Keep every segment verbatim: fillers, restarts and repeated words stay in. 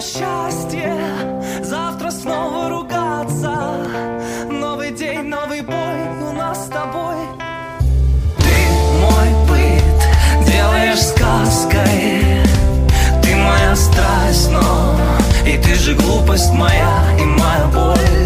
счастье, завтра снова ругаться. Новый день, новый бой у нас с тобой. Ты мой быт делаешь сказкой, ты моя страсть, но и ты же глупость моя и моя боль.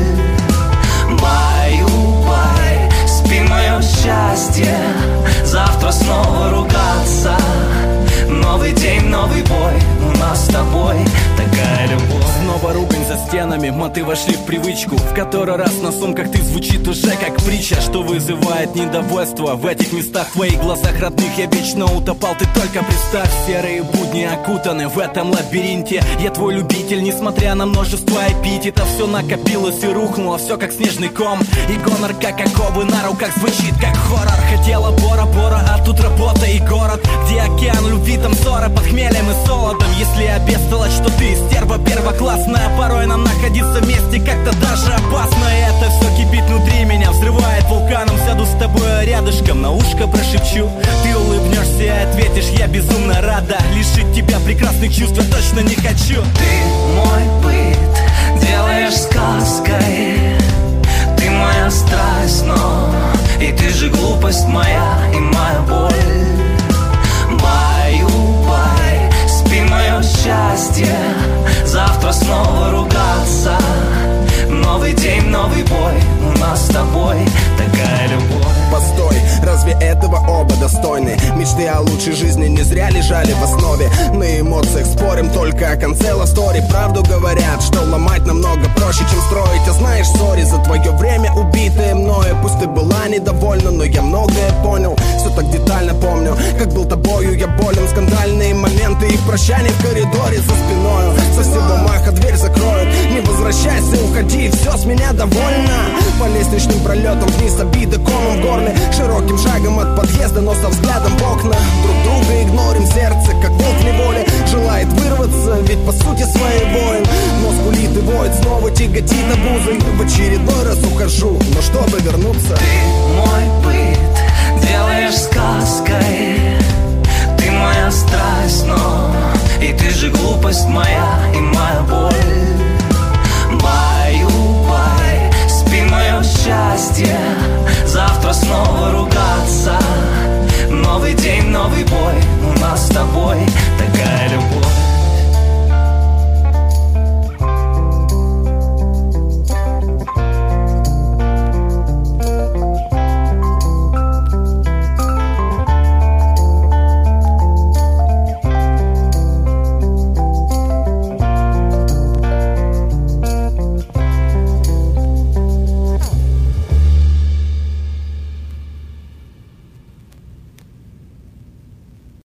Баю-бай, спи мое счастье, завтра снова ругаться. Новый день, новый бой у нас с тобой, такая любовь. Снова ругань за стенами, моты вошли в привычку, в который раз на сумках ты звучит уже как притча, что вызывает недовольство. В этих местах, в твоих глазах родных я вечно утопал. Ты только представь, серые будни окутаны в этом лабиринте. Я твой любитель, несмотря на множество эпитетов. Все накопилось и рухнуло, все как снежный ком. И гонор, как оковы на руках, звучит как хоррор. Хотела Бора-Бора, а тут работа и город, где океан любви, там ссора под хмелем и солодом. Если я бестолочь, что ты стерва первоклассная, порой нам находиться вместе как-то даже опасно. И это все кипит внутри меня, взрывает вулканом. Сяду с тобой рядышком, на ушко прошепчу. Ты улыбнешься и ответишь, я безумно рада. Лишить тебя прекрасных чувств я точно не хочу. Ты мой быт делаешь сказкой, ты моя страсть, но и ты же глупость моя и моя боль. Баю-бай, спи мое счастье, завтра снова ругаться. Новый день, новый бой у нас с тобой, такая любовь. Постой, разве этого оба достойны? Мечты о лучшей жизни не зря лежали в основе. На эмоциях спорим только о конце лавстори. Правду говорят, что ломать намного проще, чем строить. А знаешь, сори за твое время убитое мною. Пусть ты была недовольна, но я многое понял. Все так детально помню, как был тобою я болен. Скандальные моменты и прощание в коридоре за спиною. Со всего маха дверь закроют. Не возвращайся, уходи, все с меня довольно. По лестничным пролетам вниз, обиды комом в горле. Широким шагом от подъезда, но со взглядом в окна. Друг